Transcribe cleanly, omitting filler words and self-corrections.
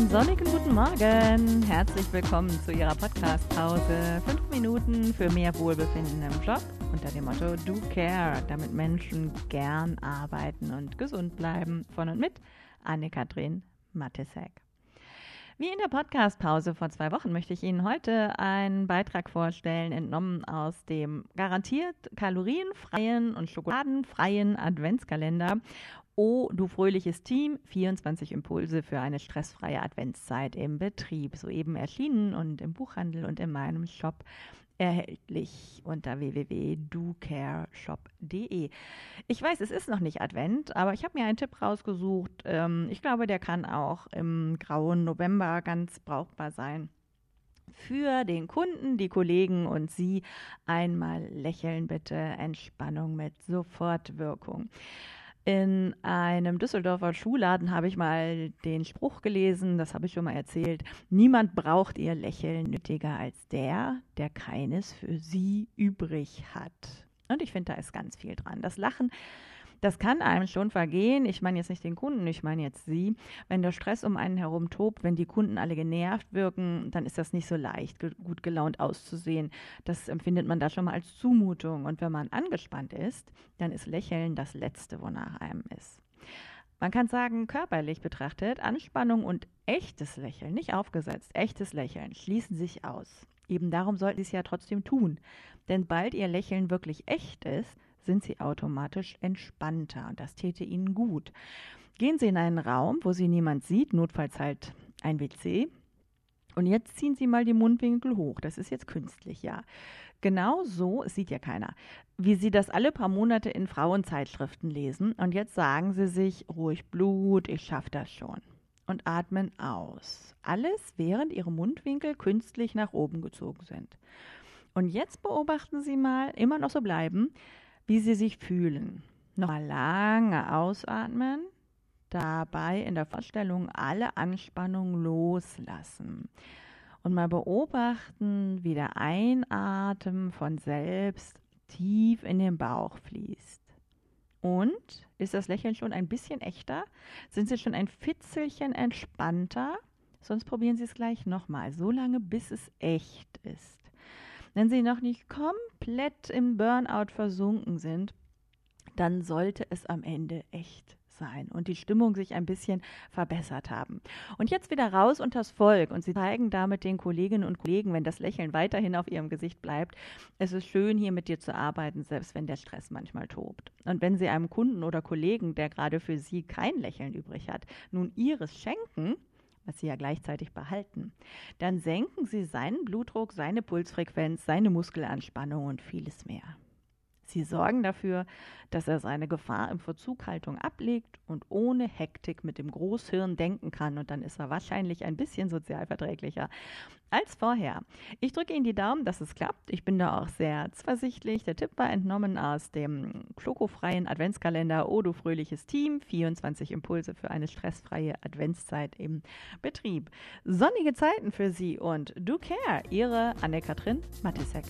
Einen sonnigen guten Morgen. Herzlich willkommen zu Ihrer Podcast-Pause. 5 Minuten für mehr Wohlbefinden im Job unter dem Motto Do Care, damit Menschen gern arbeiten und gesund bleiben. Von und mit Anne-Kathrin Mattisek. Wie in der Podcast-Pause vor 2 Wochen möchte ich Ihnen heute einen Beitrag vorstellen, entnommen aus dem garantiert kalorienfreien und schokoladenfreien Adventskalender Oh, du fröhliches Team, 24 Impulse für eine stressfreie Adventszeit im Betrieb. Soeben erschienen und im Buchhandel und in meinem Shop erhältlich unter www.docareshop.de. Ich weiß, es ist noch nicht Advent, aber ich habe mir einen Tipp rausgesucht. Ich glaube, der kann auch im grauen November ganz brauchbar sein. Für den Kunden, die Kollegen und Sie einmal lächeln bitte, Entspannung mit Sofortwirkung. In einem Düsseldorfer Schuhladen habe ich mal den Spruch gelesen, das habe ich schon mal erzählt: Niemand braucht Ihr Lächeln nötiger als der keines für Sie übrig hat. Und ich finde, da ist ganz viel dran. Das Lachen, das kann einem schon vergehen. Ich meine jetzt nicht den Kunden, ich meine jetzt Sie. Wenn der Stress um einen herum tobt, wenn die Kunden alle genervt wirken, dann ist das nicht so leicht, gut gelaunt auszusehen. Das empfindet man da schon mal als Zumutung. Und wenn man angespannt ist, dann ist Lächeln das Letzte, wonach einem ist. Man kann sagen, körperlich betrachtet, Anspannung und echtes Lächeln, nicht aufgesetzt, echtes Lächeln, schließen sich aus. Eben darum sollten Sie es ja trotzdem tun. Denn bald Ihr Lächeln wirklich echt ist, sind Sie automatisch entspannter und das täte Ihnen gut. Gehen Sie in einen Raum, wo Sie niemand sieht, notfalls halt ein WC, und jetzt ziehen Sie mal die Mundwinkel hoch. Das ist jetzt künstlich, ja. Genau so, es sieht ja keiner, wie Sie das alle paar Monate in Frauenzeitschriften lesen, und jetzt sagen Sie sich, ruhig Blut, ich schaffe das schon. Und atmen aus. Alles, während Ihre Mundwinkel künstlich nach oben gezogen sind. Und jetzt beobachten Sie mal, immer noch so bleiben, wie Sie sich fühlen. Nochmal lange ausatmen, dabei in der Vorstellung alle Anspannung loslassen. Und mal beobachten, wie der Einatmen von selbst tief in den Bauch fließt. Und ist das Lächeln schon ein bisschen echter? Sind Sie schon ein Fitzelchen entspannter? Sonst probieren Sie es gleich nochmal, so lange bis es echt ist. Wenn Sie noch nicht komplett im Burnout versunken sind, dann sollte es am Ende echt sein und die Stimmung sich ein bisschen verbessert haben. Und jetzt wieder raus unters Volk, und Sie zeigen damit den Kolleginnen und Kollegen, wenn das Lächeln weiterhin auf Ihrem Gesicht bleibt, es ist schön, hier mit dir zu arbeiten, selbst wenn der Stress manchmal tobt. Und wenn Sie einem Kunden oder Kollegen, der gerade für Sie kein Lächeln übrig hat, nun Ihres schenken, was Sie ja gleichzeitig behalten, dann senken Sie seinen Blutdruck, seine Pulsfrequenz, seine Muskelanspannung und vieles mehr. Sie sorgen dafür, dass er seine Gefahr im Verzughaltung ablegt und ohne Hektik mit dem Großhirn denken kann, und dann ist er wahrscheinlich ein bisschen sozialverträglicher als vorher. Ich drücke Ihnen die Daumen, dass es klappt. Ich bin da auch sehr zuversichtlich. Der Tipp war entnommen aus dem schokofreien Adventskalender Oh, du fröhliches Team, 24 Impulse für eine stressfreie Adventszeit im Betrieb. Sonnige Zeiten für Sie und Do Care, Ihre Anne-Kathrin Mattisek.